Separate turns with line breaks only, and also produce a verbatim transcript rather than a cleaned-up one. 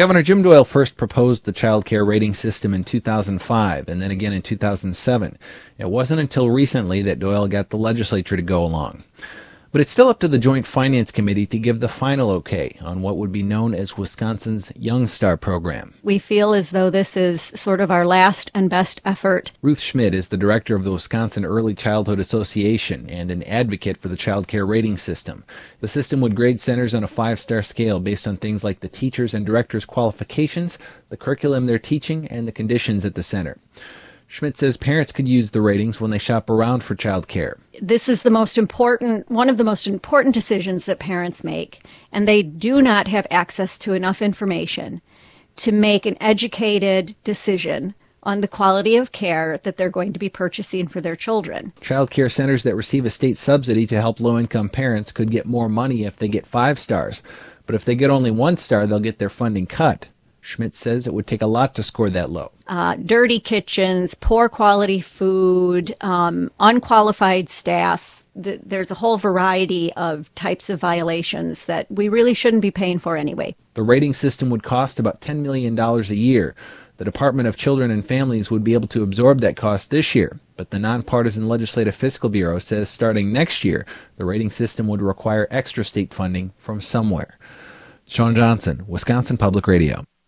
Governor Jim Doyle first proposed the child care rating system in two thousand five and then again in two thousand seven. It wasn't until recently that Doyle got the legislature to go along. But it's still up to the Joint Finance Committee to give the final okay on what would be known as Wisconsin's Young Star program.
We feel as though this is sort of our last and best effort.
Ruth Schmidt is the director of the Wisconsin Early Childhood Association and an advocate for the child care rating system. The system would grade centers on a five-star scale based on things like the teachers' and directors' qualifications, the curriculum they're teaching, and the conditions at the center. Schmidt says parents could use the ratings when they shop around for child care.
This is the most important, one of the most important decisions that parents make, and they do not have access to enough information to make an educated decision on the quality of care that they're going to be purchasing for their children.
Child care centers that receive a state subsidy to help low-income parents could get more money if they get five stars, but if they get only one star, they'll get their funding cut. Schmidt says it would take a lot to score that low.
Uh, dirty kitchens, poor quality food, um, unqualified staff. The, there's a whole variety of types of violations that we really shouldn't be paying for anyway.
The rating system would cost about ten million dollars a year. The Department of Children and Families would be able to absorb that cost this year, but the Nonpartisan Legislative Fiscal Bureau says starting next year, the rating system would require extra state funding from somewhere. Sean Johnson, Wisconsin Public Radio.